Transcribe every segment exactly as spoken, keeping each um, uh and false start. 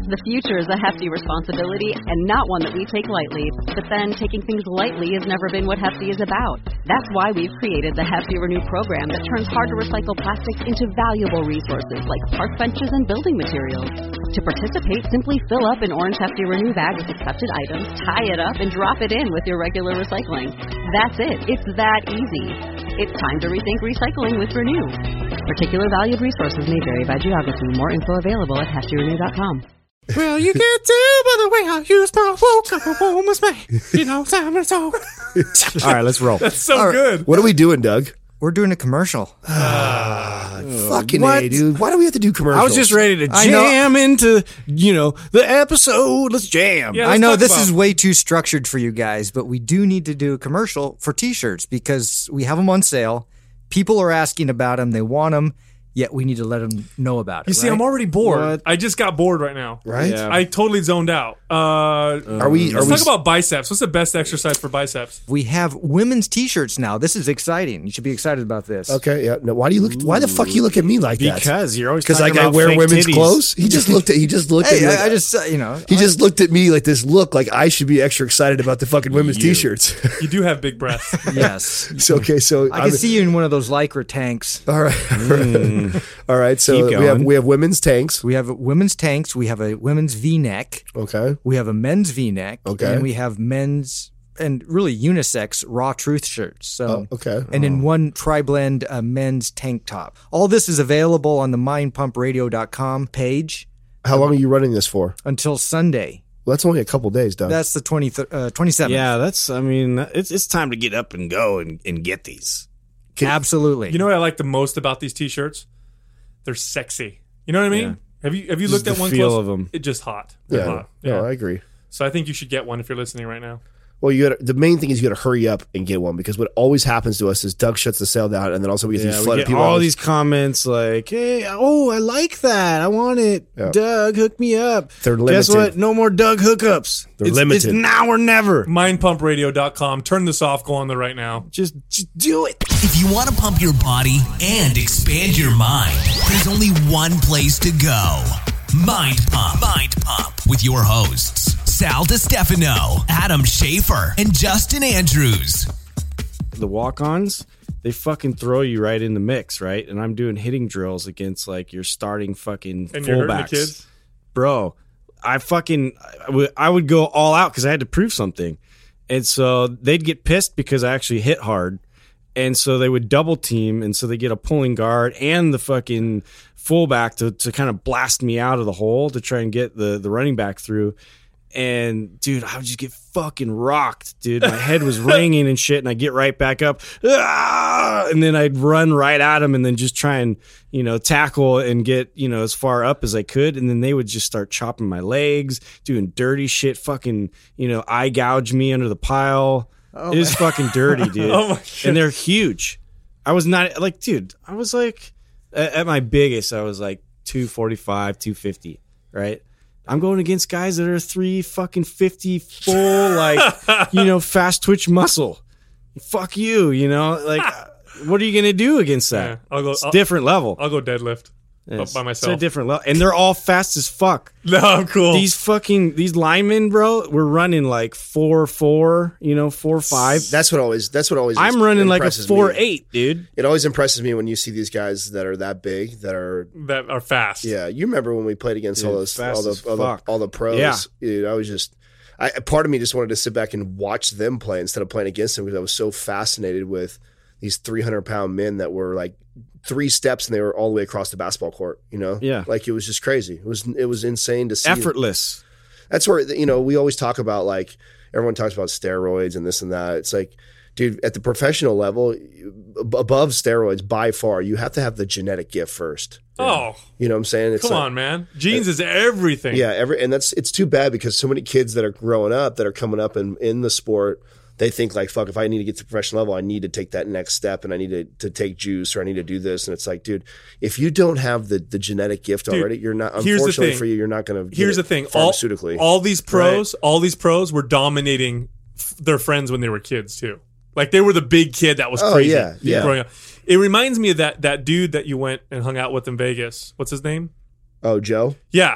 The future is a hefty responsibility and not one that we take lightly. But then, taking things lightly has never been what Hefty is about. That's why we've created the Hefty Renew program that turns hard-to-recycle plastics into valuable resources like park benches and building materials. To participate, simply fill up an orange Hefty Renew bag with accepted items, tie it up, and drop it in with your regular recycling. That's it. It's that easy. It's time to rethink recycling with Renew. Particular valued resources may vary by geography. More info available at hefty renew dot com. Well, you can tell by the way I use my woke up a woman's man. You know, time to talk. All right, let's roll. That's so right. good. What are we doing, Doug? We're doing a commercial. Ah, fucking What? A, dude. Why do we have to do commercials? I was just ready to I know. jam into, you know, the episode. Let's jam. Yeah, I let's know talk this about- is way too structured for you guys, but we do need to do a commercial for T-shirts because we have them on sale. People are asking about them. They want them, yet we need to let them know about it. You see, right? I'm already bored. What? I just got bored right now. Right? Yeah. I totally zoned out. Uh, Are we? Are let's we? talk about biceps. What's the best exercise for biceps? We have women's T-shirts now. This is exciting. You should be excited about this. Okay. Yeah. No. Why do you look? Why the fuck you look at me like that? Because you're always Because talking like I about wear fake women's titties. clothes. He just looked at. He just looked at Hey, me. Like, I, I just uh, you know he just looked at me like this look like I should be extra excited about the fucking women's T-shirts. You do have big breasts. yes. so okay. So I I'm- can see you in one of those Lycra tanks. All right. All right. So Keep we have going. we have women's tanks. We have women's tanks. We have a women's V-neck. Okay. We have a men's V-neck. Okay. And we have men's and really unisex raw truth shirts. So Oh, okay. And in one tri-blend uh, men's tank top. All this is available on the mind pump radio dot com page How long are you running this for? until Sunday. Well, that's only a couple days, Doug. That's the twenty, uh, twenty-seventh. Yeah, that's, I mean, it's it's time to get up and go and, and get these. Absolutely. You know what I like the most about these T-shirts? They're sexy. You know what I mean? Yeah. Have you have you Just looked at the one feel close? of 'em. It's just hot. They're yeah. hot. No, Yeah. I agree. So I think you should get one if you're listening right now. Well, you got the main thing is you got to hurry up and get one because what always happens to us is Doug shuts the sale down, and then also we get Yeah, these we flood get of people. all on these comments like, hey, oh, I like that. I want it. Yeah. Doug, hook me up. They're Guess limited. what? No more Doug hookups. They're it's, limited. It's now or never. mind pump radio dot com. Turn this off. Go on there right now. Just, just do it. If you want to pump your body and expand your mind, there's only one place to go. Mind Pump. Mind Pump with your hosts, Sal DiStefano, Adam Schaefer, and Justin Andrews. The walk-ons, they fucking throw you right in the mix, right? And I'm doing hitting drills against like your starting fucking And you're hurting the fullbacks. kids? Bro, I fucking I would, I would go all out because I had to prove something. And so they'd get pissed because I actually hit hard. And so they would double team, and so they get a pulling guard and the fucking fullback to, to kind of blast me out of the hole to try and get the, the running back through. And dude, I would just get fucking rocked, dude. My head was ringing and shit, and I get right back up, ah! And then I'd run right at them, and then just try and you know tackle and get you know as far up as I could, and then they would just start chopping my legs, doing dirty shit, fucking you know eye gouge me under the pile. Oh it was fucking dirty, dude. Oh my God. And they're huge. I was not like, dude. I was like, at, at my biggest, I was like two forty-five, two fifty, right? I'm going against guys that are three fucking fifty full, like, you know, fast twitch muscle. Fuck you, you know? Like, what are you going to do against that? Yeah, I'll go. It's I'll, different level. I'll go deadlift It's, by it's a myself. different level. And they're all fast as fuck. No, I'm cool. These fucking, these linemen, bro, we're running like four four, you know, four five. That's what always. That's what always. I'm running like a impresses four me. eight, dude. It always impresses me when you see these guys that are that big that are. that are fast. Yeah, you remember when we played against Dude, all those fast all as the, all the fuck. all the pros? Yeah. Dude, I was just. I part of me just wanted to sit back and watch them play instead of playing against them because I was so fascinated with these three hundred pound men that were like three steps and they were all the way across the basketball court. You know, Yeah. like it was just crazy. It was it was insane to see. Effortless. That's where you know we always talk about like everyone talks about steroids and this and that. It's like, dude, at the professional level, ab- above steroids by far, you have to have the genetic gift first. Oh, You know what I'm saying? It's come like, on, man. Genes is everything. Yeah, every and that's it's too bad because so many kids that are growing up that are coming up in, in the sport, they think like, fuck, if I need to get to the professional level, I need to take that next step and I need to, to take juice or I need to do this. And it's like, dude, if you don't have the, the genetic gift Dude, already, you're not, here's the unfortunately thing. for you, you're not going to Here's the thing. All, pharmaceutically. all these pros, all these pros were dominating f- their friends when they were kids too. Like they were the big kid that was Oh, crazy yeah, yeah. growing up. It reminds me of that that dude that you went and hung out with in Vegas. What's his name? oh, Joe? Yeah.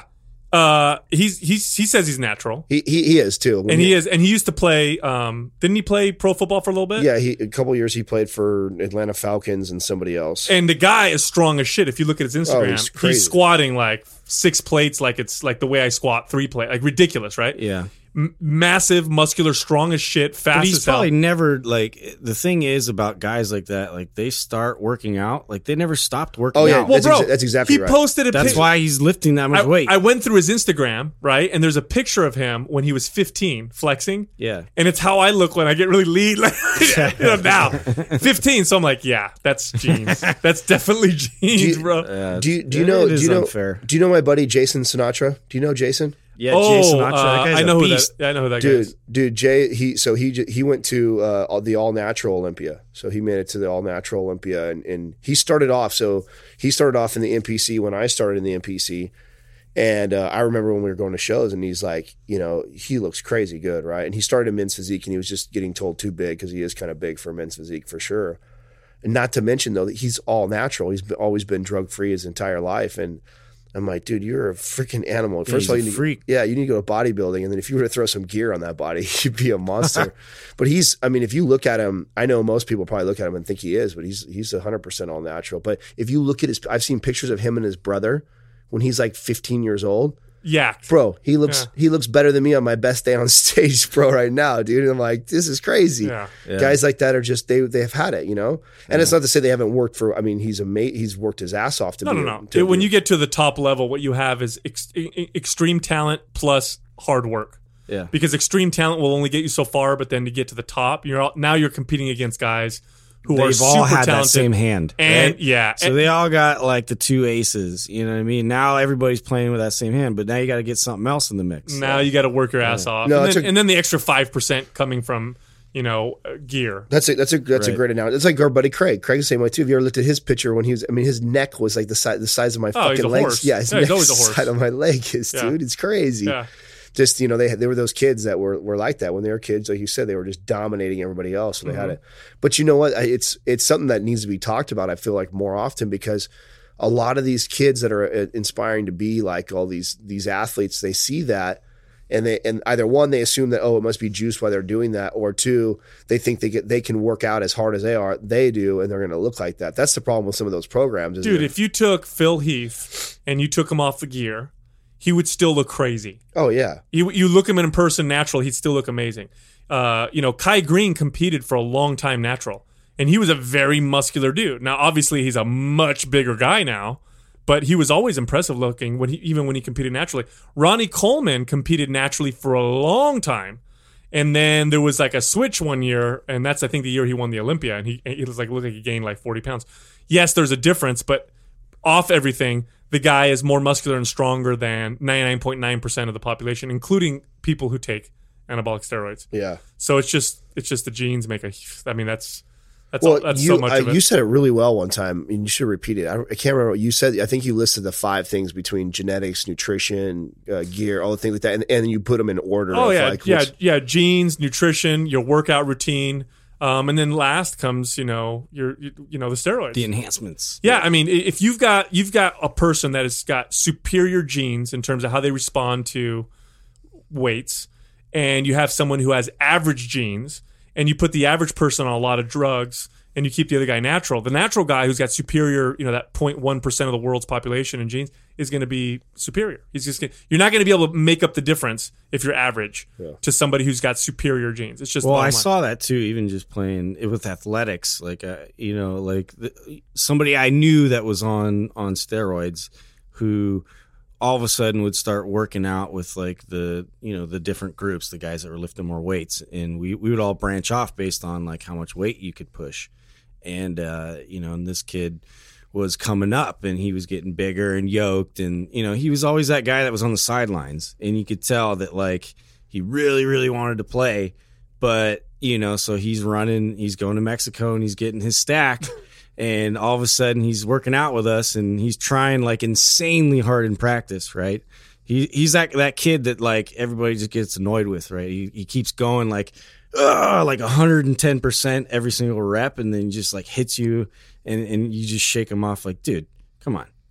Uh, he's he's he says he's natural, He he, he is too. When and he is, and he used to play. Um, didn't he play pro football for a little bit? Yeah, he a couple years he played for Atlanta Falcons and somebody else. And the guy is strong as shit. If you look at his Instagram, he's he's, crazy. squatting like six plates, like it's like the way I squat three plate, like ridiculous, right? Yeah. M- massive, muscular, strong as shit, fast But he's as hell. probably never like the thing is about guys like that, like they start working out, like they never stopped working Oh, yeah. out. Well, That's bro, exa- that's exactly he right. posted a That's pic- why he's lifting that much I, weight. I went through his Instagram, right? And there's a picture of him when he was fifteen flexing. Yeah. And it's how I look when I get really lean. Like, you know, now. fifteen. So I'm like, yeah, that's genes. That's definitely genes, you- bro. do you do you it know is do you know unfair. do you know my buddy Jason Sinatra? Do you know Jason? yeah, oh, Jason Sinatra, uh, that guy's I know a who beast. that. I know who that guy Dude, is. dude, Jay, he so he j- he went to uh, all- the All Natural Olympia. So he made it to the All Natural Olympia, and, and he started off. So he started off in the N P C when I started in the N P C, and uh, I remember when we were going to shows, and he's like, you know, he looks crazy good, right? And he started in men's physique, and he was just getting told too big because he is kind of big for men's physique for sure. And not to mention though that he's all natural. He's been, always been drug free his entire life, and I'm like, dude, you're a freaking animal. First he's of all, a you need, freak. yeah, you need to go to bodybuilding, and then if you were to throw some gear on that body, you'd be a monster. But he's, I mean, if you look at him, I know most people probably look at him and think he is, but he's he's one hundred percent all natural. But if you look at his, I've seen pictures of him and his brother when he's like fifteen years old. Yeah. Bro, he looks Yeah. he looks better than me on my best day on stage, bro, right now, dude. And I'm like, this is crazy. Yeah. Yeah. Guys like that are just they they've had it, you know. And it's not to say they haven't worked for. I mean, he's a mate. He's worked his ass off to No, be. no, no. to When be- you get to the top level, what you have is ex- e- extreme talent plus hard work. Yeah. Because extreme talent will only get you so far, but then to get to the top, you're all, now you're competing against guys who are They've super all had talented. that same hand. And right? yeah, So and- they all got like the two aces. You know what I mean? Now everybody's playing with that same hand, but now you got to get something else in the mix. now you got to work your ass off. No, and, it's then, a- and then the extra five percent coming from, you know, uh, gear. That's a that's a that's a Right. great analogy. It's like our buddy Craig. Craig's the same way too. Have you ever looked at his picture when he was? I mean, his neck was like the size the size of my Oh, he's fucking a legs. horse. Yeah, his Yeah, he's neck's always a the horse. size of my leg is, Yeah. dude. It's crazy. Yeah. Just you know, they had, there were those kids that were were like that when they were kids. Like you said, they were just dominating everybody else. So they had Mm-hmm. it. But you know what? I- It's it's something that needs to be talked about. I feel like more often because a lot of these kids that are uh, inspiring to be like all these these athletes, they see that. And they and either one, they assume that, oh, it must be juice while they're doing that, or two, they think they get they can work out as hard as they are they do, and they're going to look like that. That's the problem with some of those programs, isn't Dude, it? if you took Phil Heath and you took him off the gear, he would still look crazy. Oh yeah, You you look him in person natural, he'd still look amazing. Uh, you know, Kai Green competed for a long time natural, and he was a very muscular dude. Now, obviously, he's a much bigger guy now, but he was always impressive looking when he even when he competed naturally. Ronnie Coleman competed naturally for a long time, and then there was like a switch one year, and that's I think the year he won the Olympia, and he he was like looked like he gained like forty pounds. Yes, there's a difference, but off everything, the guy is more muscular and stronger than ninety-nine point nine percent of the population, including people who take anabolic steroids. yeah. So it's just it's just the genes make a. I mean that's that's Well, all, that's you so much uh, of it. you said it really well one time, and you should repeat it. I, I can't remember what you said. I think you listed the five things between genetics, nutrition, uh, gear, all the things like that, and, and you put them in order. oh of yeah, like yeah, what's- yeah. Genes, nutrition, your workout routine, um, and then last comes you know your you, you know the steroids. The enhancements. Yeah, I mean, i- if you've got you've got a person that has got superior genes in terms of how they respond to weights, and you have someone who has average genes, and you put the average person on a lot of drugs, and you keep the other guy natural, the natural guy who's got superior, you know, that zero point one percent of the world's population in genes is going to be superior. He's just gonna, you're not going to be able to make up the difference if you're average to somebody who's got superior genes. It's just Well, bottom I line. saw that too, even just playing it with athletics. Like, uh, you know, like the, somebody I knew that was on on steroids, who all of a sudden would start working out with like the you know the different groups, the guys that were lifting more weights, and we we would all branch off based on like how much weight you could push, and uh, you know, and this kid was coming up and he was getting bigger and yoked, and you know, he was always that guy that was on the sidelines, and you could tell that like he really really wanted to play, but you know, so he's running, he's going to Mexico and he's getting his stack. And all of a sudden he's working out with us and he's trying like insanely hard in practice, right? He he's that that kid that like everybody just gets annoyed with, right? He he keeps going like Ugh, like one hundred ten percent every single rep, and then just like hits you and, and you just shake him off like, dude, come on.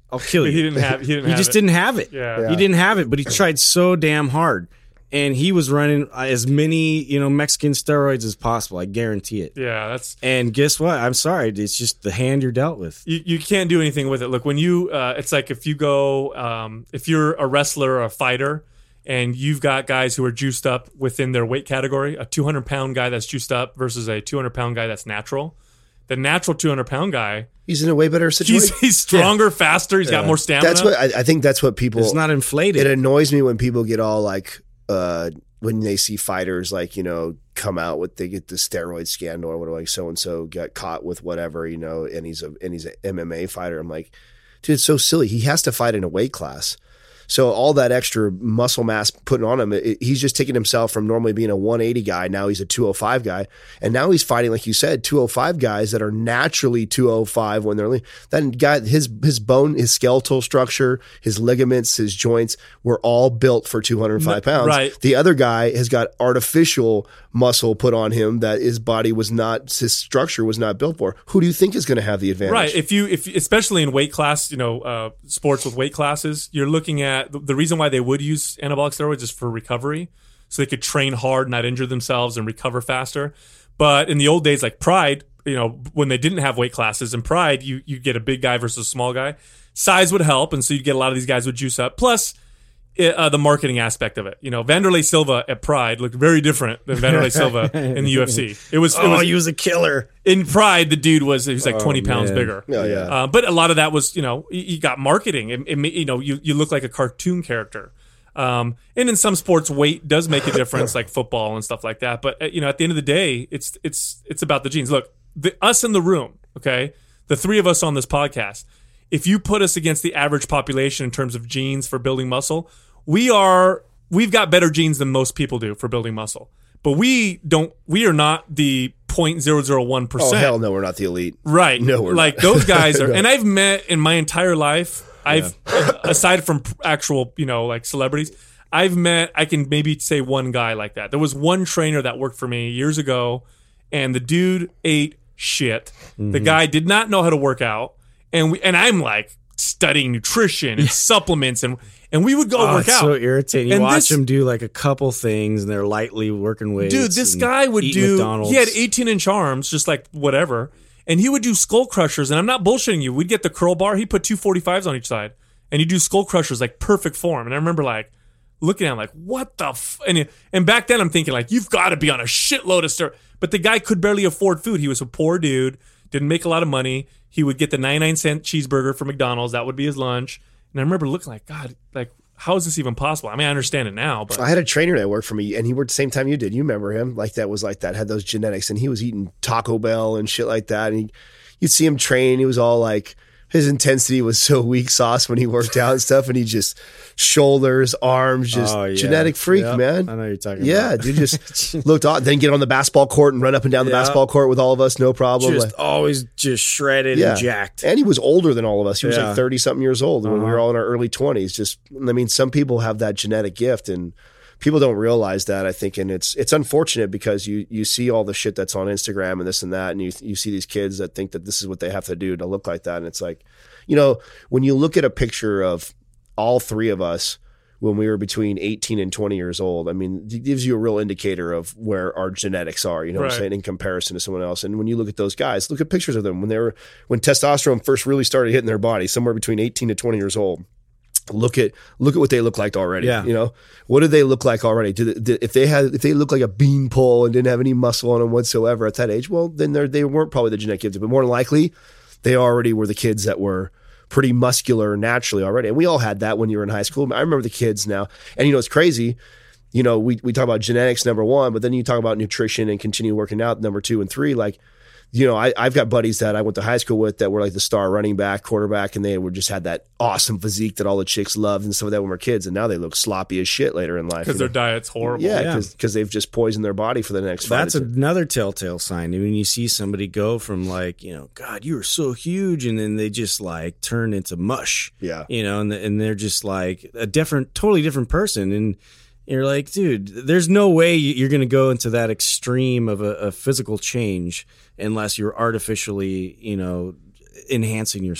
I'll kill you. He didn't have. He didn't. He have just it. didn't have it. Yeah. He didn't have it, but he tried so damn hard. And he was running as many, you know, Mexican steroids as possible. I guarantee it. Yeah, that's. And guess what? I'm sorry. It's just the hand you're dealt with. You, you can't do anything with it. Look, when you, uh, it's like if you go, um, if you're a wrestler or a fighter, and you've got guys who are juiced up within their weight category, a two hundred pound guy that's juiced up versus a two hundred pound guy that's natural. The natural two hundred pound guy, He's in a way better situation. he's he's stronger, yeah. faster. He's yeah. got more stamina. That's what I, I think. That's what people. It's not inflated. It annoys me when people get all like. Uh, when they see fighters like, you know, come out with, they get the steroid scandal or whatever, like so and so got caught with whatever, you know, and he's a and he's an M M A fighter. I'm like, dude, it's so silly. He has to fight in a weight class. So all that extra muscle mass putting on him, it, he's just taking himself from normally being a one eighty guy. Now he's a two oh five guy. And now he's fighting, like you said, two oh five guys that are naturally two oh five when they're lean. That guy, his, his bone, his skeletal structure, his ligaments, his joints were all built for two hundred five pounds. Right. The other guy has got artificial muscle put on him that his body was not, his structure was not built for. Who do you think is going to have the advantage? Right. If you, if especially in weight class, you know, uh, sports with weight classes, you're looking at the, the reason why they would use anabolic steroids is for recovery, so they could train hard, not injure themselves, and recover faster. But in the old days, like Pride, you know, when they didn't have weight classes, in Pride, you you get a big guy versus a small guy. Size would help, and so you'd get a lot of these guys would juice up. Plus, uh, the marketing aspect of it. You know, Vanderlei Silva at Pride looked very different than Vanderlei Silva in the U F C. It was, it Oh, was he was a killer. in Pride. The dude was he was like Oh, twenty pounds man. bigger. Oh, yeah. Uh, but a lot of that was, you know, you you got marketing. It, it, ma- you know, you you look like a cartoon character. Um, and in some sports, weight does make a difference, like football and stuff like that. But uh, you know, at the end of the day, it's it's it's about the genes. Look, the, us in the room, okay, the three of us on this podcast. If you put us against the average population in terms of genes for building muscle, we are we've got better genes than most people do for building muscle. But we don't. We are not the zero point zero zero one Oh, percent. hell no, we're not the elite. Right. No, we're like not. those guys are. No. And I've met in my entire life, I've, aside from actual, you know, like celebrities, I've met, I can maybe say one guy like that. There was one trainer that worked for me years ago, and the dude ate shit. Mm-hmm. The guy did not know how to work out. And we, and I'm like studying nutrition and supplements, and, and we would go Oh, work it's out. so irritating. You And watch this- them do like a couple things, and they're lightly working weights. Dude, this and guy would eat do. McDonald's. He had eighteen inch arms, just like whatever, and he would do skull crushers. And I'm not bullshitting you. We'd get the curl bar. He put two forty-fives on each side, and he'd do skull crushers like perfect form. And I remember like looking at him like, what the? F-? And and back then I'm thinking like, you've got to be on a shitload of steroids. But the guy could barely afford food. He was a poor dude, didn't make a lot of money. He would get the ninety-nine cent cheeseburger from McDonald's. That would be his lunch. And I remember looking like, God, like, how is this even possible? I mean, I understand it now, but I had a trainer that worked for me, and he worked the same time you did. You remember him? Like that was like that. Had those genetics, and he was eating Taco Bell and shit like that. And he, you'd see him train. He was all like, his intensity was so weak sauce when he worked out and stuff, and he just shoulders, arms, just Oh, yeah. genetic freak, Yep. man. I know you're talking Yeah, about. dude just looked on. Then get on the basketball court and run up and down the Yeah. basketball court with all of us, no problem. Just Like, always just shredded yeah, and jacked. And he was older than all of us. He was Yeah. like thirty something years old when we Uh-huh. were all in our early twenties. Just, I mean, some people have that genetic gift, and people don't realize that, I think, and it's it's unfortunate because you you see all the shit that's on Instagram and this and that, and you you see these kids that think that this is what they have to do to look like that, and it's like, you know, when you look at a picture of all three of us when we were between eighteen and twenty years old, I mean, it gives you a real indicator of where our genetics are, you know what Right. I'm saying, in comparison to someone else. And when you look at those guys, look at pictures of them when they were when testosterone first really started hitting their body, somewhere between eighteen to twenty years old. Look at look at what they look like already. Yeah. You know, what do they look like already? Do they, if they had if they look like a beanpole and didn't have any muscle on them whatsoever at that age, well, then they they weren't probably the genetic gifted, but more than likely, they already were the kids that were pretty muscular naturally already. And we all had that when you were in high school. I remember the kids now, and you know, it's crazy. You know, we we talk about genetics number one, but then you talk about nutrition and continue working out number two and three, like. You know, I, I've got buddies that I went to high school with that were like the star running back, quarterback, and they were just had that awesome physique that all the chicks loved and stuff like that when we were kids. And now they look sloppy as shit later in life. because you their know? diet's horrible. Yeah, Yeah. because they've just poisoned their body for the next five That's to- another telltale sign. When you see somebody go from like, you know, God, you were so huge, and then they just like turn into mush. Yeah. You know, and and they're just like a different, totally different person. And you're like, dude, there's no way you're going to go into that extreme of a, a physical change unless you're artificially, you know, enhancing yourself.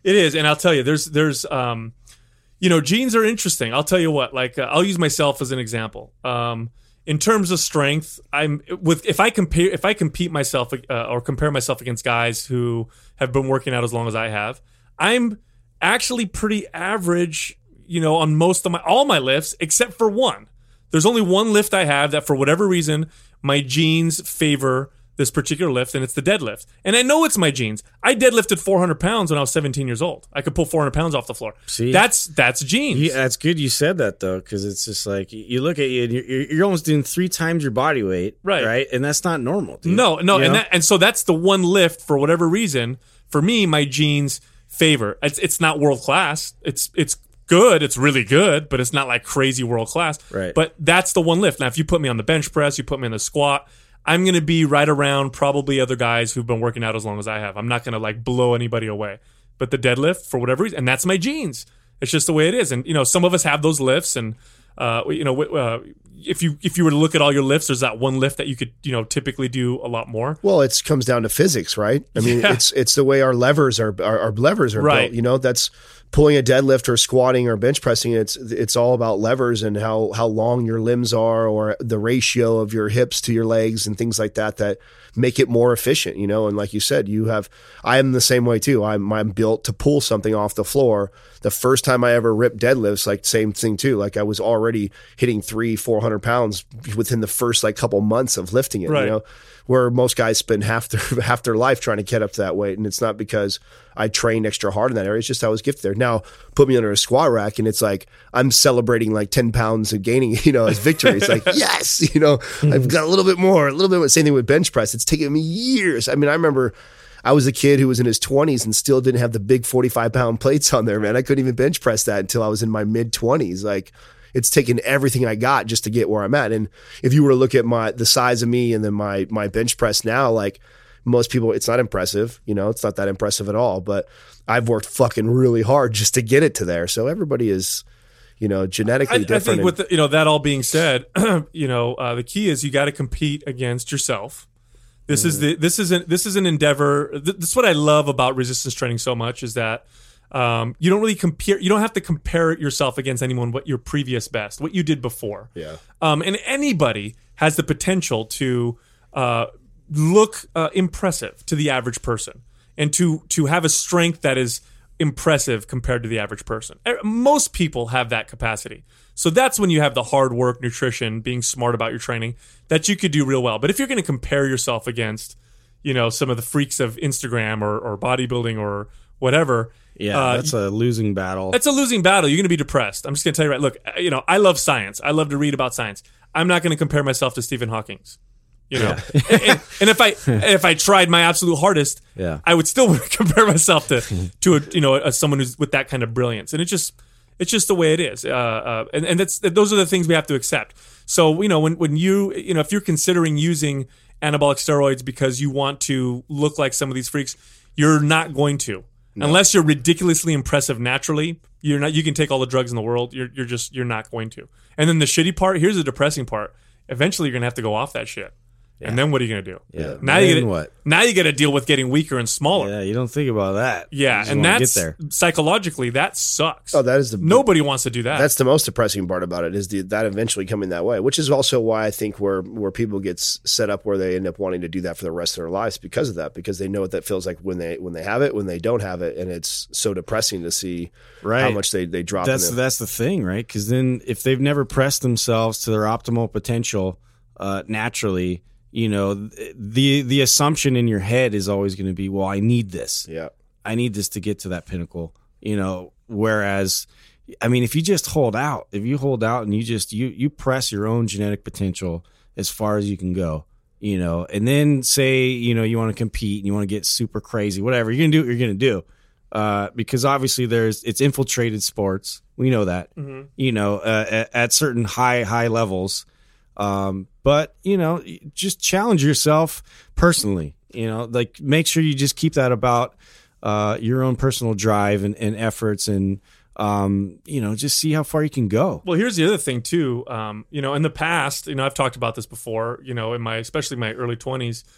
It is, and I'll tell you, there's there's um, you know, genes are interesting. I'll tell you what, like uh, I'll use myself as an example. Um, in terms of strength, I'm with if I compare if I compete myself uh, or compare myself against guys who have been working out as long as I have, I'm actually pretty average, you know, on most of my all my lifts except for one. There's only one lift I have that for whatever reason my genes favor this particular lift, and it's the deadlift. And I know it's my genes. I deadlifted four hundred pounds when I was seventeen years old. I could pull four hundred pounds off the floor. See? That's that's genes. Yeah, that's good you said that, though, because it's just like, you look at you and you're, you're almost doing three times your body weight, Right. right? And that's not normal, dude. No, no, You and know? that, and so that's the one lift for whatever reason. For me, my genes favor. It's it's not world class. It's it's good. It's really good, but it's not like crazy world class. Right. But that's the one lift. Now, if you put me on the bench press, you put me on the squat, I'm going to be right around probably other guys who've been working out as long as I have. I'm not going to like blow anybody away. But the deadlift, for whatever reason, and that's my genes. It's just the way it is. And you know, some of us have those lifts, and uh, you know, uh, if you if you were to look at all your lifts, there's that one lift that you could you know typically do a lot more. Well, it comes down to physics, right? I mean, Yeah. it's it's the way our levers are our, our levers are Right. built. You know, that's pulling a deadlift or squatting or bench pressing. It's it's all about levers and how how long your limbs are, or the ratio of your hips to your legs and things like that that make it more efficient. You know, and like you said, you have I am the same way too. I'm I'm built to pull something off the floor. The first time I ever ripped deadlifts, like same thing too. Like I was already hitting three, four hundred pounds within the first like couple months of lifting it. Right. You know, where most guys spend half their half their life trying to get up to that weight, and it's not because I trained extra hard in that area. It's just I was gifted there. Now put me under a squat rack, and it's like I'm celebrating like ten pounds of gaining, you know, as victory. It's like yes, you know, I've got a little bit more, a little bit more. Same thing with bench press. It's taken me years. I mean, I remember I was a kid who was in his twenties and still didn't have the big forty-five pound plates on there, man. I couldn't even bench press that until I was in my mid twenties. Like, it's taken everything I got just to get where I'm at. And if you were to look at my the size of me and then my my bench press now, like most people, it's not impressive. You know, it's not that impressive at all. But I've worked fucking really hard just to get it to there. So everybody is, you know, genetically I, different. I think and- with the, you know that all being said, you know uh, the key is you got to compete against yourself. This is the this is an this is an endeavor. Th- This is what I love about resistance training so much is that um, you don't really compare. You don't have to compare yourself against anyone. What your previous best, what you did before. Yeah. Um, and anybody has the potential to uh, look uh, impressive to the average person, and to to have a strength that is impressive compared to the average person. Er, Most people have that capacity. So that's when you have the hard work, nutrition, being smart about your training, that you could do real well. But if you're going to compare yourself against, you know, some of the freaks of Instagram or, or bodybuilding or whatever, Yeah, uh, that's a losing battle. that's a losing battle. You're going to be depressed. I'm just going to tell you right. Look, you know, I love science. I love to read about science. I'm not going to compare myself to Stephen Hawking's. You know, and, and, and if I if I tried my absolute hardest, Yeah. I would still compare myself to to a, you know a, someone who's with that kind of brilliance. And it just it's just the way it is. Uh, uh, and and that's those are the things we have to accept. So you know when when you you know if you're considering using anabolic steroids because you want to look like some of these freaks, you're not going to. Unless you're ridiculously impressive naturally, you're not. You can take all the drugs in the world. You're you're just you're not going to. And then the shitty part. Here's the depressing part. Eventually, you're gonna have to go off that shit. And then what are you gonna do? Yeah. Now you Then get what? Now you got to deal with getting weaker and smaller. Yeah, you don't think about that. Yeah, You just and wanna that's get there. psychologically that sucks. Oh, that is the Nobody wants to do that. That's the most depressing part about it is the, that eventually coming that way, which is also why I think where where people get s- set up where they end up wanting to do that for the rest of their lives because of that, because they know what that feels like when they when they have it, when they don't have it, and it's so depressing to see Right. how much they they drop. That's in that's the thing, right? Because then if they've never pressed themselves to their optimal potential uh, naturally, you know, the the assumption in your head is always going to be, well, I need this. yeah. I need this to get to that pinnacle, you know, whereas, I mean, if you just hold out, if you hold out and you just, you, you press your own genetic potential as far as you can go, you know, and then say, you know, you want to compete and you want to get super crazy, whatever, you're going to do what you're going to do. Uh, because obviously there's, it's infiltrated sports. We know that, you know, uh, at, at certain high, high levels. Um, but you know, just challenge yourself personally, you know, like make sure you just keep that about, uh, your own personal drive and, and efforts and, um, you know, just see how far you can go. Well, here's the other thing too. Um, you know, in the past, you know, I've talked about this before. You know, in my especially my early twenties,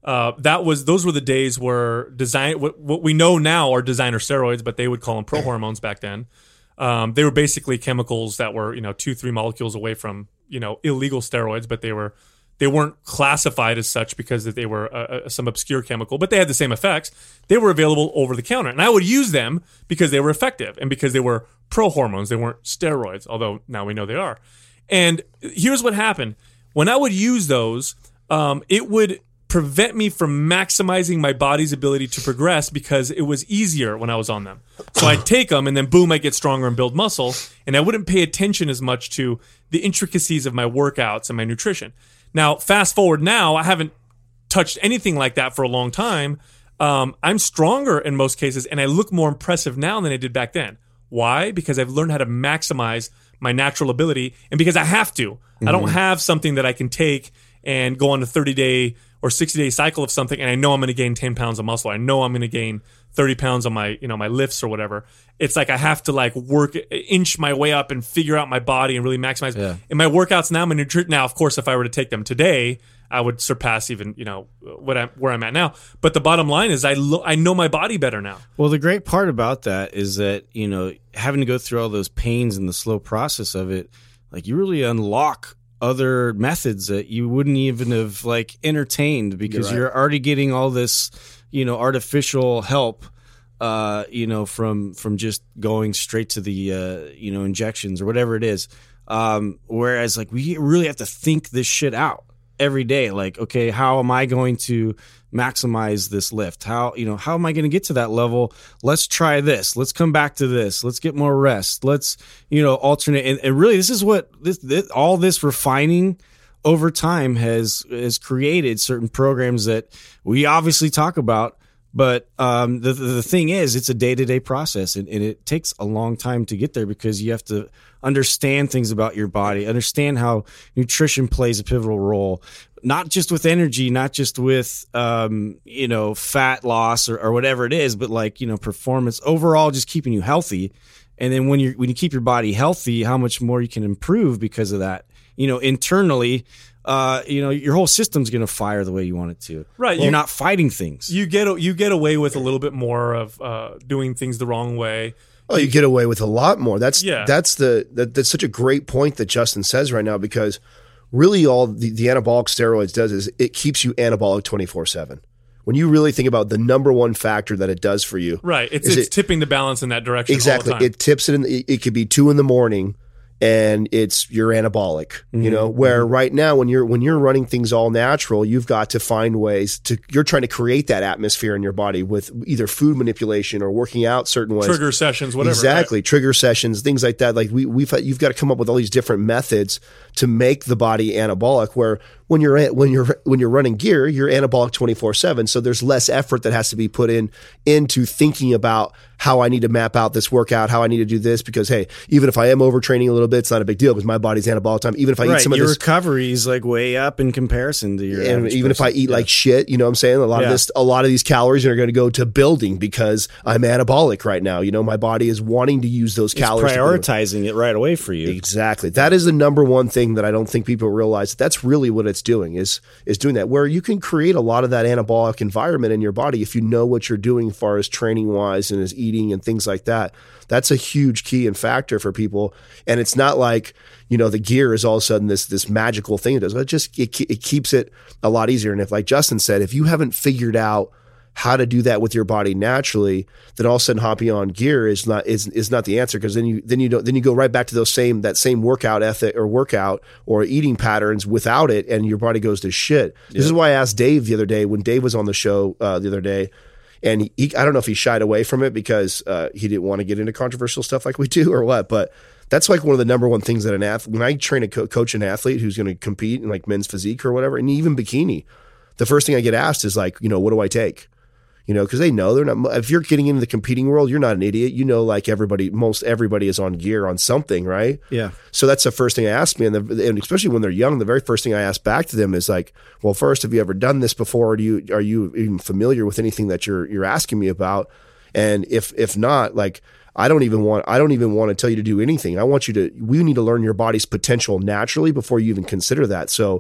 Uh, that was those were the days where design what, what we know now are designer steroids, but they would call them pro hormones back then. Um, they were basically chemicals that were you know two three molecules away from you know illegal steroids, but they were they weren't classified as such because they were uh, some obscure chemical, but they had the same effects. They were available over the counter, and I would use them because they were effective and because they were pro hormones. They weren't steroids, although now we know they are. And here's what happened: when I would use those, um, it would prevent me from maximizing my body's ability to progress because it was easier when I was on them. So I'd take them and then boom, I get stronger and build muscle. And I wouldn't pay attention as much to the intricacies of my workouts and my nutrition. Now, fast forward now, I haven't touched anything like that for a long time. Um, I'm stronger in most cases and I look more impressive now than I did back then. Why? Because I've learned how to maximize my natural ability and because I have to. Mm-hmm. I don't have something that I can take and go on a thirty-day or sixty-day cycle of something, and I know I'm going to gain ten pounds of muscle. I know I'm going to gain thirty pounds on my, you know, my lifts or whatever. It's like I have to like work, inch my way up and figure out my body and really maximize. Yeah. In my workouts now, my nutrition. Now, of course, if I were to take them today, I would surpass even, you know, what I'm where I'm at now. But the bottom line is, I lo- I know my body better now. Well, the great part about that is that you know having to go through all those pains and the slow process of it, like you really unlock other methods that you wouldn't even have like entertained because you're, right. you're already getting all this, you know, artificial help, uh, you know, from from just going straight to the, uh, you know, injections or whatever it is. Um, whereas like we really have to think this shit out every day. Like, okay, how am I going to maximize this lift? How, you know, how am I going to get to that level? Let's try this. Let's come back to this. Let's get more rest. Let's, you know, alternate. And, and really, this is what this, this, all this refining over time has, has created certain programs that we obviously talk about. But um, the, the thing is, it's a day-to-day process, and, and it takes a long time to get there because you have to understand things about your body, understand how nutrition plays a pivotal role, not just with energy, not just with, um, you know, fat loss or, or whatever it is, but like, you know, performance overall, just keeping you healthy. And then when you when you keep your body healthy, how much more you can improve because of that, you know, internally. Uh, you know, your whole system's going to fire the way you want it to. Right. You're not fighting things. You get you get away with a little bit more of uh, doing things the wrong way. Oh, you get away with a lot more. That's yeah. that's the that, that's such a great point that Justin says right now, because really all the, the anabolic steroids does is it keeps you anabolic twenty-four seven. When you really think about the number one factor that it does for you. Right. It's it's it, tipping the balance in that direction. Exactly. All the time. It tips it in it, it could be two in the morning and it's you're anabolic, mm-hmm. you know, where right now when you're when you're running things all natural, you've got to find ways to you're trying to create that atmosphere in your body with either food manipulation or working out certain ways. Trigger sessions, whatever. Exactly. Right? Trigger sessions, things like that. Like we we've you've got to come up with all these different methods to make the body anabolic, where when you're when you're when you're running gear, you're anabolic twenty-four seven. So there's less effort that has to be put in into thinking about how I need to map out this workout, how I need to do this, because hey, even if I am overtraining a little bit, it's not a big deal because my body's anabolic time. Even if I right, eat some of your this, recovery is like way up in comparison to your. And even person. if I eat yeah. like shit, you know what I'm saying? A lot yeah. of this, a lot of these calories are going to go to building because I'm anabolic right now. You know, my body is wanting to use those it's calories. prioritizing it right away for you. Exactly. That is the number one thing that I don't think people realize. That's really what it's doing is is doing that, where you can create a lot of that anabolic environment in your body if you know what you're doing as far as training wise and as eating and things like that. That's a huge key and factor for people. And it's not like, you know, the gear is all of a sudden this this magical thing it does. It just it, it keeps it a lot easier. And if, like Justin said, if you haven't figured out how to do that with your body naturally, then all of a sudden hopping on gear is not is is not the answer, because then you then you don't then you go right back to those same that same workout ethic or workout or eating patterns without it, and your body goes to shit. Yeah. This is why I asked Dave the other day when Dave was on the show uh, the other day, and he, he I don't know if he shied away from it because uh, he didn't want to get into controversial stuff like we do or what, but that's like one of the number one things that an athlete, when I train a co- coach an athlete who's going to compete in like men's physique or whatever, and even bikini, the first thing I get asked is like, you know, what do I take? You know, because they know they're not. If you're getting into the competing world, you're not an idiot. You know, like everybody, most everybody is on gear on something, right? Yeah. So that's the first thing I ask me, and, the, and especially when they're young, the very first thing I ask back to them is like, "Well, first, have you ever done this before? Or do you are you even familiar with anything that you're you're asking me about?" And if if not, like, I don't even want I don't even want to tell you to do anything. I want you to. We need to learn your body's potential naturally before you even consider that. So,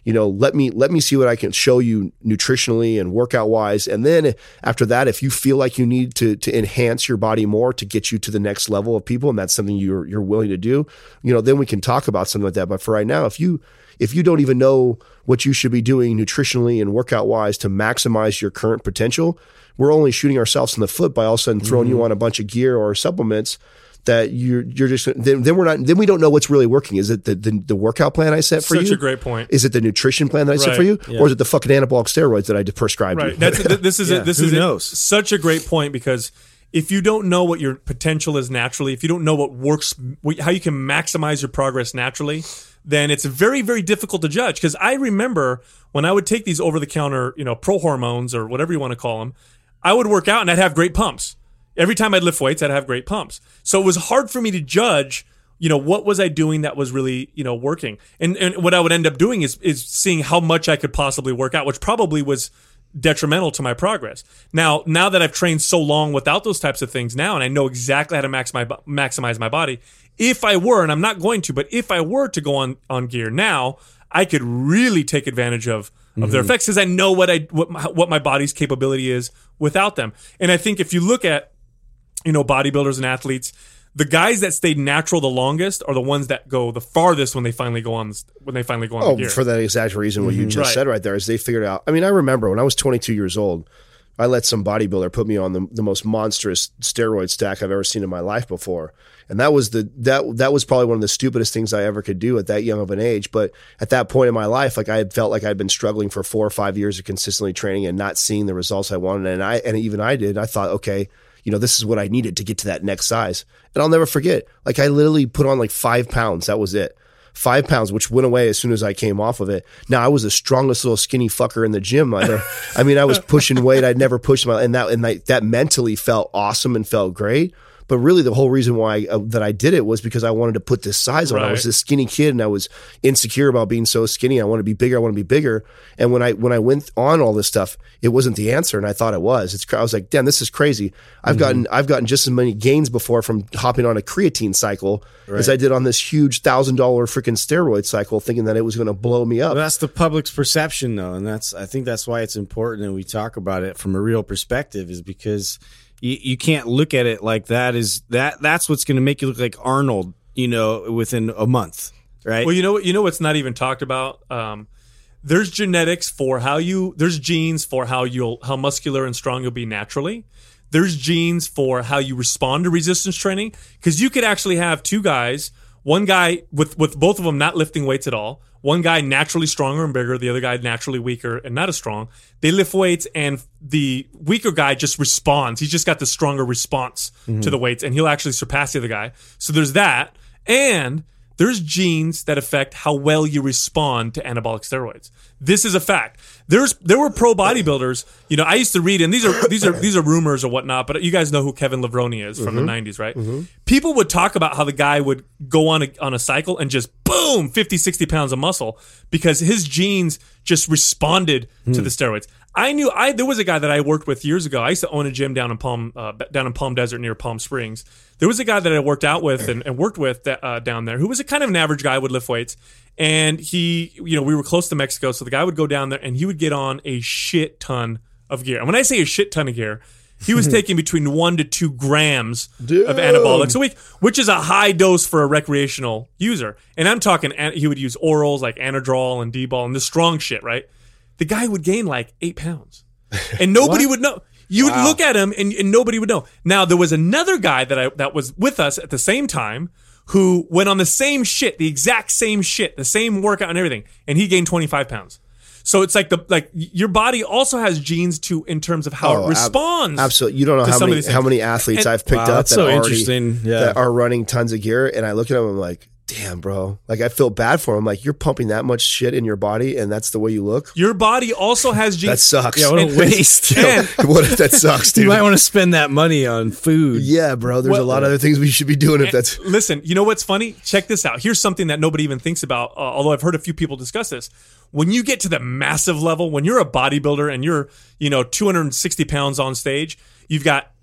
you know, let me let me see what I can show you nutritionally and workout wise. And then after that, if you feel like you need to to enhance your body more to get you to the next level of people, and that's something you're you're willing to do, you know, then we can talk about something like that. But for right now, if you if you don't even know what you should be doing nutritionally and workout wise to maximize your current potential, we're only shooting ourselves in the foot by all of a sudden throwing mm-hmm. you on a bunch of gear or supplements that you're you're just then, then we're not then we don't know what's really working. Is it the the, the workout plan I set for Such you? Such a great point. Is it the nutrition plan that I right. set for you, yeah. or is it the fucking anabolic steroids that I prescribed right. you? That's, this is yeah. a, this Who is knows? A, such a great point, because if you don't know what your potential is naturally, if you don't know what works, how you can maximize your progress naturally, then it's very, very difficult to judge. Because I remember when I would take these over-the-counter, you know, pro hormones or whatever you want to call them, I would work out and I'd have great pumps. Every time I'd lift weights, I'd have great pumps. So it was hard for me to judge, you know, what was I doing that was really, you know, working. And and what I would end up doing is is seeing how much I could possibly work out, which probably was detrimental to my progress. Now, now that I've trained so long without those types of things now, and I know exactly how to max my, maximize my body, if I were, and I'm not going to, but if I were to go on, on gear now, I could really take advantage of, of mm-hmm. their effects, because I know what I what my, what my body's capability is without them. And I think if you look at, you know, bodybuilders and athletes, the guys that stayed natural the longest are the ones that go the farthest when they finally go on when they finally go on oh, the gear. For that exact reason, what mm-hmm. you just right. said right there is they figured out. I mean, I remember when I was twenty-two years old, I let some bodybuilder put me on the, the most monstrous steroid stack I've ever seen in my life before. And that was the that that was probably one of the stupidest things I ever could do at that young of an age. But at that point in my life, like I had felt like I'd been struggling for four or five years of consistently training and not seeing the results I wanted. And I and even I did. I thought, okay, you know, this is what I needed to get to that next size. And I'll never forget, like I literally put on like five pounds. That was it. Five pounds, which went away as soon as I came off of it. Now I was the strongest little skinny fucker in the gym. I, I mean, I was pushing weight I'd never pushed my, and that and that, that mentally felt awesome and felt great. But really, the whole reason why uh, that I did it was because I wanted to put this size on. Right. I was this skinny kid, and I was insecure about being so skinny. I want to be bigger. I want to be bigger. And when I when I went on all this stuff, it wasn't the answer, and I thought it was. It's I was like, damn, this is crazy. I've mm-hmm. gotten I've gotten just as many gains before from hopping on a creatine cycle right. as I did on this huge thousand dollar freaking steroid cycle, thinking that it was going to blow me up. Well, that's the public's perception, though, and that's I think that's why it's important that we talk about it from a real perspective, is because You, you can't look at it like that. Is that that's what's going to make you look like Arnold, you know, within a month, right? Well, you know what? You know what's not even talked about. Um, there's genetics for how you. There's genes for how you'll how muscular and strong you'll be naturally. There's genes for how you respond to resistance training, because you could actually have two guys, one guy with with both of them not lifting weights at all. One guy naturally stronger and bigger, the other guy naturally weaker and not as strong. They lift weights, and the weaker guy just responds. He's just got the stronger response mm-hmm. to the weights, and he'll actually surpass the other guy. So there's that. And there's genes that affect how well you respond to anabolic steroids. This is a fact. There's there were pro bodybuilders. You know, I used to read, and these are these are these are rumors or whatnot, but you guys know who Kevin Levrone is from mm-hmm. the nineties, right? Mm-hmm. People would talk about how the guy would go on a on a cycle and just boom, fifty, sixty pounds of muscle because his genes just responded mm. to the steroids. I knew I there was a guy that I worked with years ago. I used to own a gym down in Palm uh, down in Palm Desert near Palm Springs. There was a guy that I worked out with and, and worked with that, uh, down there who was a kind of an average guy, would lift weights. And he, you know, we were close to Mexico, so the guy would go down there and he would get on a shit ton of gear. And when I say a shit ton of gear, he was taking between one to two grams Dude. of anabolics a week, which is a high dose for a recreational user. And I'm talking, he would use orals like Anadrol and D-Bol and the strong shit, right? The guy would gain like eight pounds. And nobody would know. You wow. would look at him and, and nobody would know. Now, there was another guy that I that was with us at the same time who went on the same shit, the exact same shit, the same workout and everything, and he gained twenty-five pounds. So it's like the like your body also has genes to in terms of how oh, it responds. Ab- absolutely, you don't know how many how many athletes and, I've picked wow, up that so already interesting. Yeah. that are running tons of gear, and I look at them, I'm like, damn, bro. Like, I feel bad for them. Like, you're pumping that much shit in your body, and that's the way you look. Your body also has genes. That sucks. Yeah, what a waste. And, what if that sucks, dude? You might want to spend that money on food. Yeah, bro. There's well, a lot of other things we should be doing if that's. Listen, you know what's funny? Check this out. Here's something that nobody even thinks about, uh, although I've heard a few people discuss this. When you get to the massive level, when you're a bodybuilder and you're, you know, two hundred sixty pounds on stage, you've got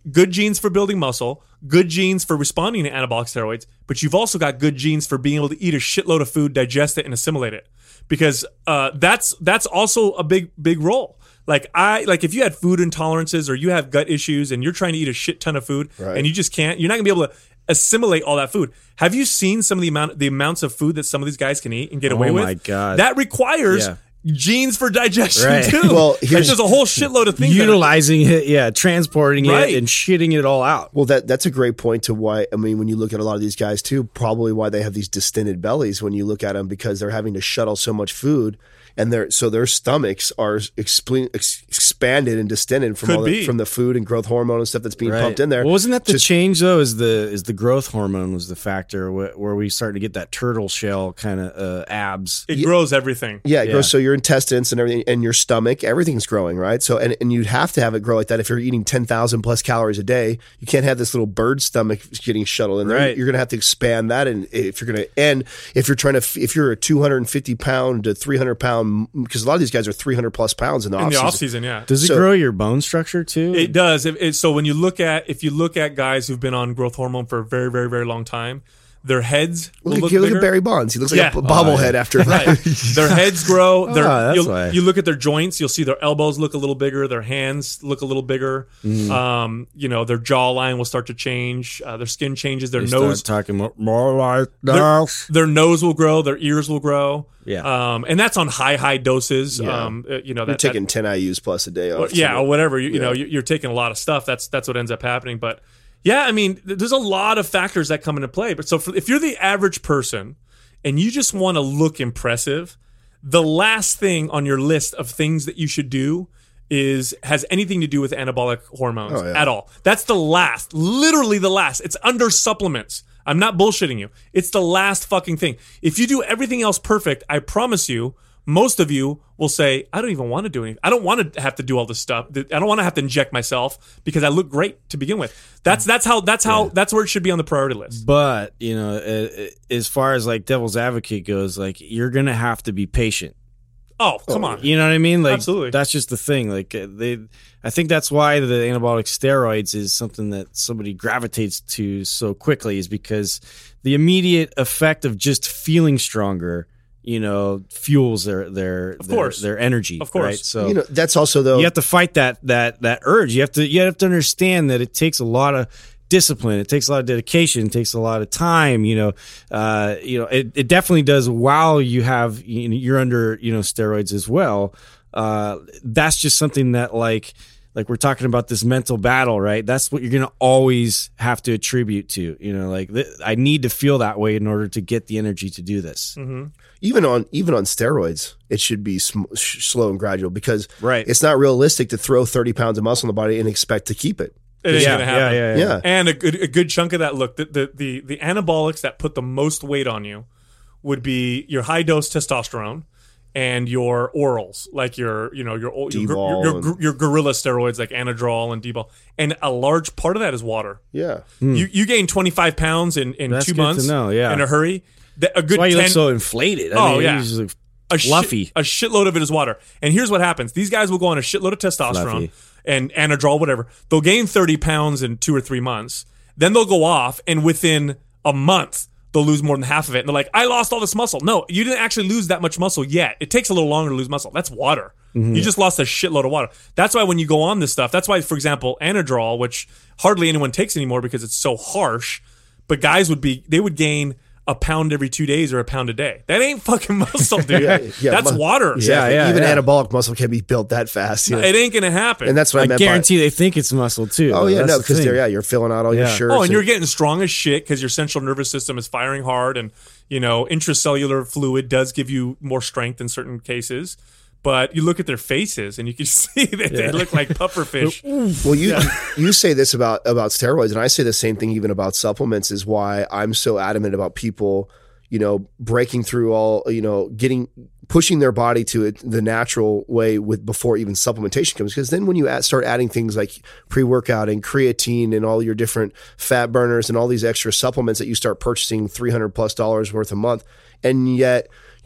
good genes for building muscle, good genes for responding to anabolic steroids, but you've also got good genes for being able to eat a shitload of food, digest it, and assimilate it. Because uh, that's that's also a big big role. Like I like if you had food intolerances or you have gut issues and you're trying to eat a shit ton of food Right. and you just can't, you're not gonna be able to assimilate all that food. Have you seen some of the amount the amounts of food that some of these guys can eat and get away Oh with? my God. That requires Yeah. genes for digestion Right. too. Well, Like, here's- there's a whole shitload of things. that are- Utilizing it, yeah, transporting Right. it and shitting it all out. Well, that that's a great point to why. I mean, when you look at a lot of these guys too, probably why they have these distended bellies when you look at them, because they're having to shuttle so much food, and their so their stomachs are exple- ex- expanded and distended from Could all the, be. from the food and growth hormone and stuff that's being Right. pumped in there. Well, wasn't that the Just- change though? Is the is the growth hormone was the factor where, where we started to get that turtle shell kind of uh, abs? It grows everything. Yeah, it Yeah. grows. So your intestines and everything, and your stomach, everything's growing, right? So, and, and you'd have to have it grow like that if you're eating ten thousand plus calories a day. You can't have this little bird stomach getting shuttled in there. Right. You're going to have to expand that, and if you're going to, and if you're trying to, f- if you're a two hundred fifty pound to three hundred pound, because a lot of these guys are three hundred plus pounds in the In off the off season. season, yeah. Does it So- grow your bone structure too? It does. It, it, so when you look at if you look at guys who've been on growth hormone for a very, very, very long time, their heads will Look, look look bigger. at Barry Bonds. He looks like Yeah. a b- bobblehead after Right. Their heads grow. Their, Oh, that's you'll- why. you look at their joints. You'll see their elbows look a little bigger. Their hands look a little bigger. Mm. Um, you know, their jawline will start to change. Uh, their skin changes. Their They nose, start talking more, more like their, this. their nose will grow. Their ears will grow. Yeah. Um, and that's on high, high doses. Yeah. Um, uh, you know, You're that, taking that, ten I U's plus a day off. yeah, so- or whatever. You, you know, Yeah. you- you're taking a lot of stuff. That's that's what ends up happening. But yeah, I mean, th- there's a lot of factors that come into play. But so for, if you're the average person and you just want to look impressive, the last thing on your list of things that you should do is has anything to do with anabolic hormones Oh, yeah. at all. That's the last, literally the last. It's under supplements. I'm not bullshitting you. It's the last fucking thing. If you do everything else perfect, I promise you, most of you will say, I don't even want to do anything. I don't want to have to do all this stuff. I don't want to have to inject myself because I look great to begin with. That's that's how that's how that's where it should be on the priority list. But you know, uh, uh, as far as like devil's advocate goes, like you're gonna have to be patient. Oh, come on. You know what I mean? Like, Absolutely. That's just the thing. Like, uh, they, I think that's why the anabolic steroids is something that somebody gravitates to so quickly, is because the immediate effect of just feeling stronger, you know, fuels their their Of their, course. their energy. Of course. right? So You know, that's also though. you have to fight that that that urge. You have to you have to understand that it takes a lot of discipline. It takes a lot of dedication. It takes a lot of time. You know, uh, you know, it, it definitely does while you have you know, you're under you know steroids as well. Uh, that's just something that like like we're talking about this mental battle, right? That's what you're gonna always have to attribute to. You know, like th- I need to feel that way in order to get the energy to do this. even on even on steroids, it should be sm- sh- slow and gradual, because Right. it's not realistic to throw thirty pounds of muscle in the body and expect to keep it. It ain't Yeah, gonna happen. yeah, yeah, yeah. Yeah. And a good a good chunk of that, look, the, the the the anabolics that put the most weight on you would be your high dose testosterone and your orals, like your you know your your your, D-bol your, and- your, your gorilla steroids like Anadrol and D-bol. And a large part of that is water. Yeah. You you gain twenty-five pounds in, in That's two good to months know, yeah. in a hurry. That- A good That's why you ten, look so inflated. I Oh, mean, yeah. you just look a shit- fluffy. a shitload of it is water. And here's what happens: these guys will go on a shitload of testosterone Fluffy. and Anadrol, whatever. They'll gain thirty pounds in two or three months. Then they'll go off, and within a month, they'll lose more than half of it. And they're like, "I lost all this muscle." No, you didn't actually lose that much muscle yet. It takes a little longer to lose muscle. That's water. Mm-hmm. You just lost a shitload of water. That's why when you go on this stuff, that's why, for example, Anadrol, which hardly anyone takes anymore because it's so harsh, but guys would be they would gain a pound every two days or a pound a day. That ain't fucking muscle, dude. yeah, That's mu- water. Exactly. Yeah, yeah, Even yeah. anabolic muscle can be built that fast. You know? It ain't gonna happen. And that's what I, I meant guarantee they think it's muscle too. by. Oh yeah, That's no, the because thing. they're yeah, you're filling out all your Yeah. shirts. Oh, and you're getting strong as shit because your central nervous system is firing hard, and you know intracellular fluid does give you more strength in certain cases. But you look at their faces, and you can see that they look like pufferfish. Well, you you say this about about steroids, and I say the same thing even about supplements. Is why I'm so adamant about people, you know, breaking through all, you know, getting pushing their body to it the natural way with before even supplementation comes. Because then when you add, start adding things like pre workout and creatine and all your different fat burners and all these extra supplements that you start purchasing three hundred plus dollars worth a month, and yet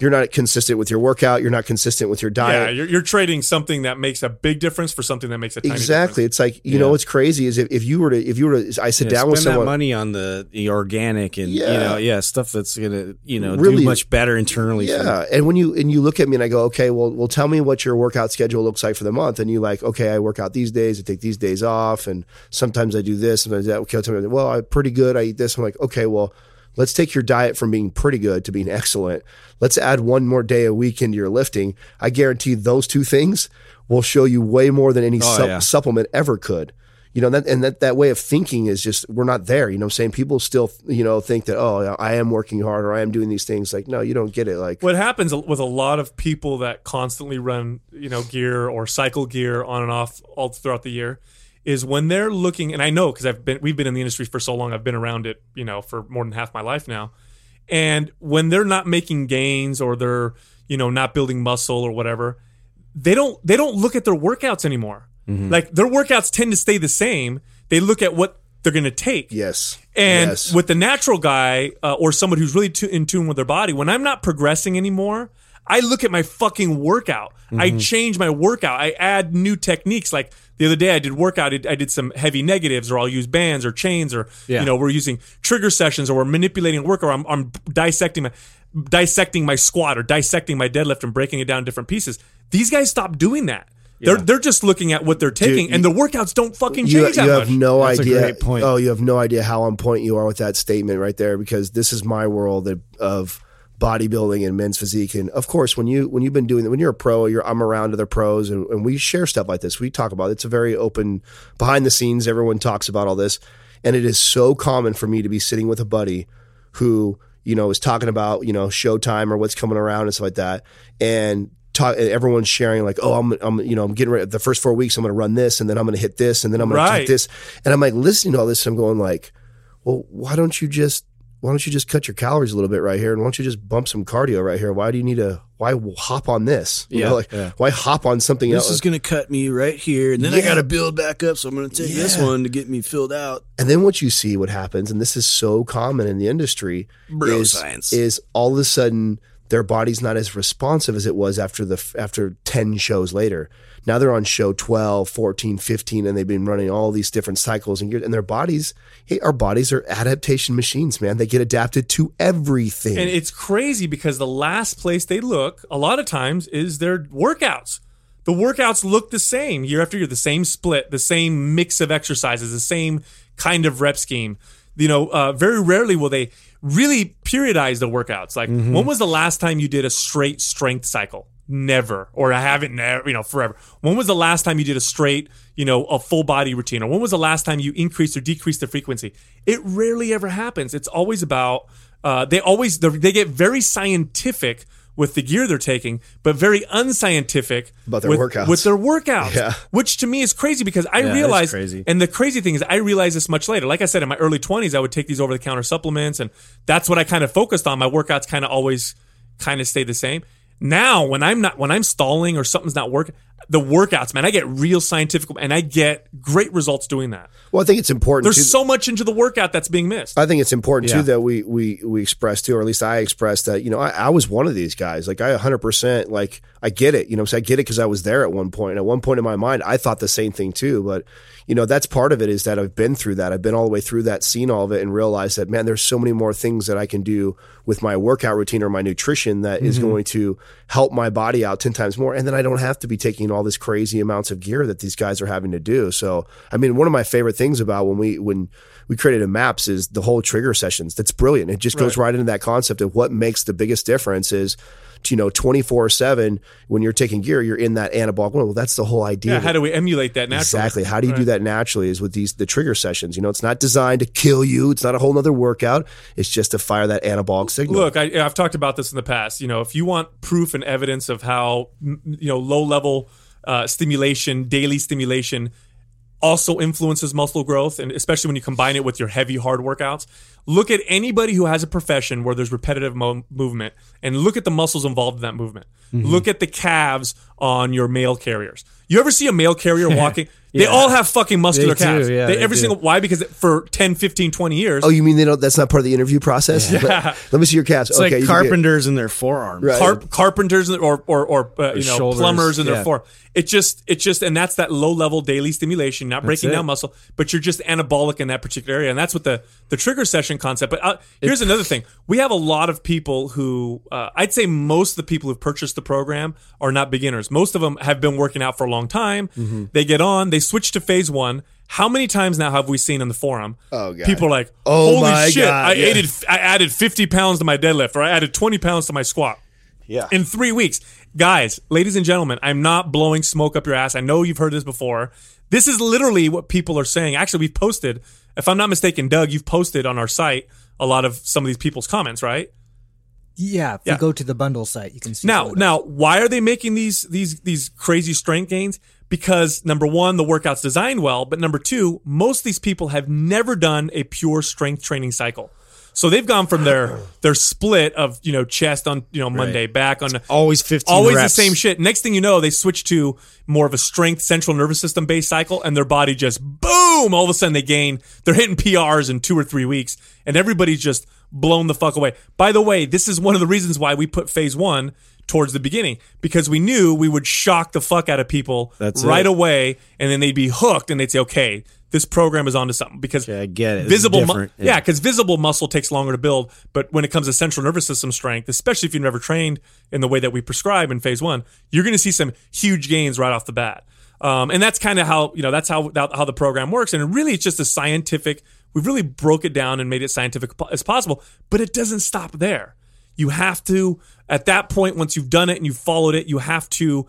you're not consistent with your workout. You're not consistent with your diet. Yeah, you're, you're trading something that makes a big difference for something that makes a tiny exactly. difference. It's like, you Yeah. know, what's crazy is if, if you were to, if you were to, I sit Yeah, down with spend someone. that money on the, the organic and Yeah. you know, yeah, stuff that's gonna you know Really- do much better internally. for Yeah, and when you and you look at me and I go, okay, well, well, tell me what your workout schedule looks like for the month, and you like, okay, I work out these days, I take these days off, and sometimes I do this, sometimes that. Okay, tell me, well, I'm pretty good. I eat this. I'm like, okay, well, let's take your diet from being pretty good to being excellent. Let's add one more day a week into your lifting. I guarantee those two things will show you way more than any Oh, sup- yeah. supplement ever could. You know, that, and that, that way of thinking is just, we're not there. You know what I'm saying? People still, you know, think that, oh, I am working hard or I am doing these things. Like, no, you don't get it. Like, What happens with a lot of people that constantly run, you know, gear or cycle gear on and off all throughout the year is when they're looking, and I know because I've been, we've been in the industry for so long, I've been around it, you know, for more than half my life now. And when they're not making gains or they're, you know, not building muscle or whatever, they don't, they don't look at their workouts anymore. Like their workouts tend to stay the same. They look at what they're going to take. yes. And yes. with the natural guy uh, or someone who's really tu- in tune with their body, when I'm not progressing anymore, I look at my fucking workout. I change my workout. I add new techniques. Like the other day, I did workout. I did, I did some heavy negatives, or I'll use bands or chains, or Yeah. you know, we're using trigger sessions, or we're manipulating a workout. Or I'm, I'm dissecting my dissecting my squat or dissecting my deadlift and breaking it down in different pieces. These guys stop doing that. They're they're just looking at what they're taking, Dude, and the workouts don't fucking you, change that you much. have no That's a idea. great point. Oh, you have no idea how on point you are with that statement right there, because this is my world of, of bodybuilding and men's physique. And of course, when you when you've been doing that, when you're a pro, you're I'm around other pros, and, and we share stuff like this. We talk about it. It's a very open behind the scenes. Everyone talks about all this, and it is so common for me to be sitting with a buddy who, you know, is talking about, you know, Showtime or what's coming around and stuff like that, and talk, everyone's sharing like, oh, I'm, I'm, you know, I'm getting ready. The first four weeks, I'm going to run this, and then I'm going to hit this, and then I'm going Right. to hit this, and I'm like listening to all this, and I'm going like, well, why don't you just, why don't you just cut your calories a little bit right here, and why don't you just bump some cardio right here? Why do you need to? Why hop on this? You Yeah, know, like yeah. why hop on something This else? is gonna cut me right here, and then I Yeah. got to build back up. So I'm gonna take this Yeah. one to get me filled out. And then what you see, what happens, and this is so common in the industry, Bro is, science. is all of a sudden their body's not as responsive as it was after the after ten shows later. Now they're on show twelve, fourteen, fifteen, and they've been running all these different cycles, and, and their bodies, hey, our bodies are adaptation machines, man. They get adapted to everything. And it's crazy because the last place they look a lot of times is their workouts. The workouts look the same year after year, the same split, the same mix of exercises, the same kind of rep scheme. You know, uh, very rarely will they really periodize the workouts. Like, when was the last time you did a straight strength cycle? Never. Or I haven't, never, you know, forever. When was the last time you did a straight, you know, a full body routine? Or when was the last time you increased or decreased the frequency? It rarely ever happens. It's always about, uh, they always, they get very scientific with the gear they're taking, but very unscientific About their with, workouts. with their workouts. Yeah. Which to me is crazy because I Yeah, that's realized, crazy. and the crazy thing is I realized this much later. Like I said, in my early twenties, I would take these over the counter supplements, and that's what I kind of focused on. My workouts kind of always kind of stay the same. Now, when I'm not, when I'm stalling or something's not working, the workouts, man, I get real scientific, and I get great results doing that. well, I think it's important. There's too- so much into the workout that's being missed. I think it's important Yeah. too that we we we express too, or at least I express that, you know, I, I was one of these guys. Like I one hundred percent, like I get it, you know, so I get it because I was there at one point. And at one point in my mind, I thought the same thing too. But you know, that's part of it, is that I've been through that. I've been all the way through that, seen all of it, and realized that, man, there's so many more things that I can do with my workout routine or my nutrition that is going to help my body out ten times more. And then I don't have to be taking all this crazy amounts of gear that these guys are having to do. So, I mean, one of my favorite things about when we, when we created a MAPS is the whole trigger sessions. That's brilliant. It just goes right into that concept of what makes the biggest difference is, you know, twenty-four seven, when you're taking gear, you're in that anabolic. Well, that's the whole idea. Yeah, of how it. do we emulate that naturally? Exactly. How do you do Right. that naturally is with these, the trigger sessions. You know, it's not designed to kill you. It's not a whole nother workout. It's just to fire that anabolic signal. Look, I, I've talked about this in the past. You know, if you want proof and evidence of how, m- you know, low level uh, stimulation, daily stimulation also influences muscle growth, and especially when you combine it with your heavy hard workouts, Look at anybody who has a profession where there's repetitive mo- movement and look at the muscles involved in that movement. Mm-hmm. Look at the calves on your mail carriers. You ever see a mail carrier walking? They Yeah. all have fucking muscular They do, calves. yeah, they, they every do. single why? Because for ten, fifteen, twenty years. Oh, you mean they don't? That's not part of the interview process? Yeah. Let, let me see your calves. It's okay, like you carpenters in their forearms. Right. Carp- carpenters or or or uh, you know shoulders, plumbers in their yeah. forearm. It just it just and that's that low level daily stimulation, not breaking it. down muscle, but you're just anabolic in that particular area, and that's what the the trigger session concept. But uh, here's another thing: we have a lot of people who uh, I'd say most of the people who've purchased the program are not beginners. Most of them have been working out for a long time. Mm-hmm. They get on, they switch to phase one. How many times now have we seen in the forum? Oh, God. People are like, Oh, "Holy my shit! God, I yeah. added I added fifty pounds to my deadlift, or I added twenty pounds to my squat." Yeah. In three weeks. Guys, ladies and gentlemen, I'm not blowing smoke up your ass. I know you've heard this before. This is literally what people are saying. Actually, we've posted, if I'm not mistaken, Doug, you've posted on our site a lot of some of these people's comments, right? Yeah, if Yeah. you go to the bundle site, you can see. Now, some of those. now, why are they making these these these crazy strength gains? Because number one, the workout's designed well, but number two, most of these people have never done a pure strength training cycle. So they've gone from their their split of, you know, chest on, you know, Monday, back on Always fifteen always reps. the same shit. Next thing you know, they switch to more of a strength central nervous system based cycle, and their body just boom, all of a sudden they gain. They're hitting P Rs in two or three weeks, and everybody's just blown the fuck away. By the way, this is one of the reasons why we put phase one towards the beginning, because we knew we would shock the fuck out of people That's right it. away, and then they'd be hooked, and they'd say, okay, this program is onto something. Because Okay, I get it. It's visible, mu- different. yeah, Yeah. because visible muscle takes longer to build. But when it comes to central nervous system strength, especially if you've never trained in the way that we prescribe in phase one, you're going to see some huge gains right off the bat. Um, and that's kind of how, you know, that's how how the program works. And really, it's just a scientific. We've really broke it down and made it scientific po- as possible. But it doesn't stop there. You have to, at that point, once you've done it and you've followed it, you have to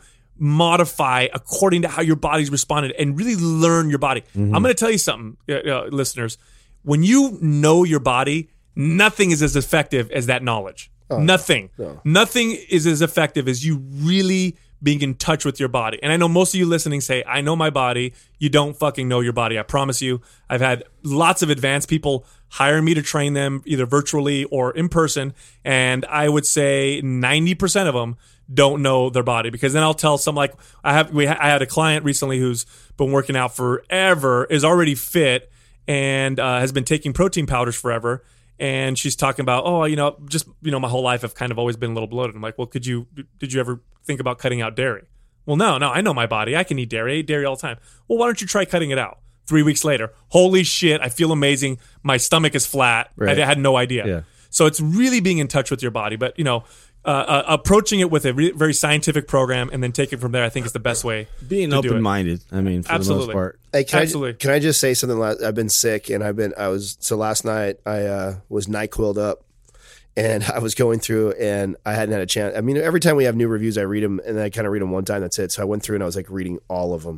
modify according to how your body's responded and really learn your body. Mm-hmm. I'm going to tell you something, uh, uh, listeners. When you know your body, nothing is as effective as that knowledge. Nothing. Nothing is as effective as you really being in touch with your body. And I know most of you listening say, I know my body. You don't fucking know your body. I promise you. I've had lots of advanced people hire me to train them either virtually or in person. And I would say ninety percent of them don't know their body, because then I'll tell some, like I have, we, I had a client recently who's been working out forever, is already fit, and uh, has been taking protein powders forever. And she's talking about, oh, you know, just, you know, my whole life I've kind of always been a little bloated. I'm like, well, could you, did you ever think about cutting out dairy? Well, no, no, I know my body. I can eat dairy. I eat dairy all the time. Well, why don't you try cutting it out? Three weeks later, holy shit, I feel amazing. My stomach is flat. Right. I had no idea. Yeah. So it's really being in touch with your body. But, you know, uh, uh, approaching it with a re- very scientific program and then take it from there, I think is the best way. Being to do it. open-minded. I mean, for Absolutely. the most part. Hey, can Absolutely. I, can I just say something? la- I've been sick, and I've been I was so last night I uh, was NyQuil'd up, and I was going through, and I hadn't had a chance. I mean, every time we have new reviews, I read them, and then I kind of read them one time. That's it. So I went through and I was like reading all of them.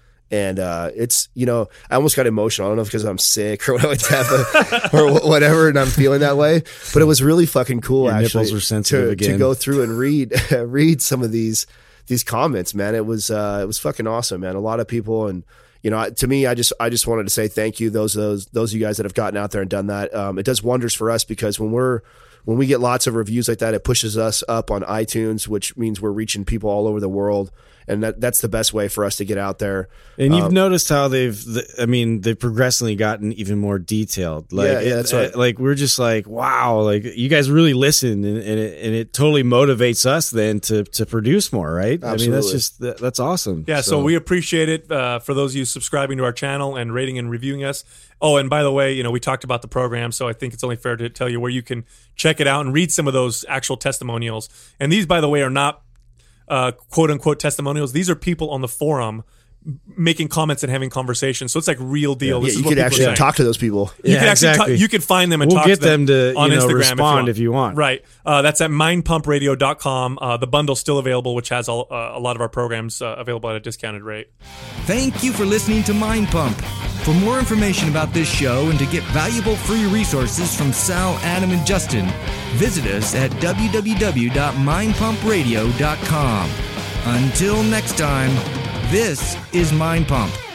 And uh, it's, you know, I almost got emotional. I don't know if because I'm sick or whatever like that, but, or wh- whatever, and I'm feeling that way. But it was really fucking cool, Your actually, nipples were sensitive to, again. to go through and read read some of these these comments. Man, it was uh, it was fucking awesome, man. A lot of people, and you know, to me, I just I just wanted to say thank you those those those of you guys that have gotten out there and done that. Um, it does wonders for us, because when we're when we get lots of reviews like that, it pushes us up on iTunes, which means we're reaching people all over the world. And that, that's the best way for us to get out there. And you've Um, noticed how they've, th- I mean, they've progressively gotten even more detailed. Like, Yeah, yeah, that's it- right. Like, we're just like, wow, like, you guys really listen, and, and, it, and it totally motivates us then to, to produce more, right? I mean, that's Absolutely. just, that, that's awesome. Yeah, so, we appreciate it uh, for those of you subscribing to our channel and rating and reviewing us. Oh, and by the way, you know, we talked about the program, so I think it's only fair to tell you where you can check it out and read some of those actual testimonials. And these, by the way, are not uh, quote unquote testimonials. These are people on the forum making comments and having conversations. So it's like real deal. yeah, This is you what could people are actually saying. talk to those people. You Yeah, can actually exactly. talk, you can find them and We'll talk get to them, them to, on you know, Instagram respond if you want. Right. Uh, that's at mind pump radio dot com. Uh, the bundle's still available, which has a, uh, a lot of our programs uh, available at a discounted rate. Thank you for listening to Mind Pump. For more information about this show and to get valuable free resources from Sal, Adam, and Justin, visit us at w w w dot mind pump radio dot com. Until next time, this is Mind Pump.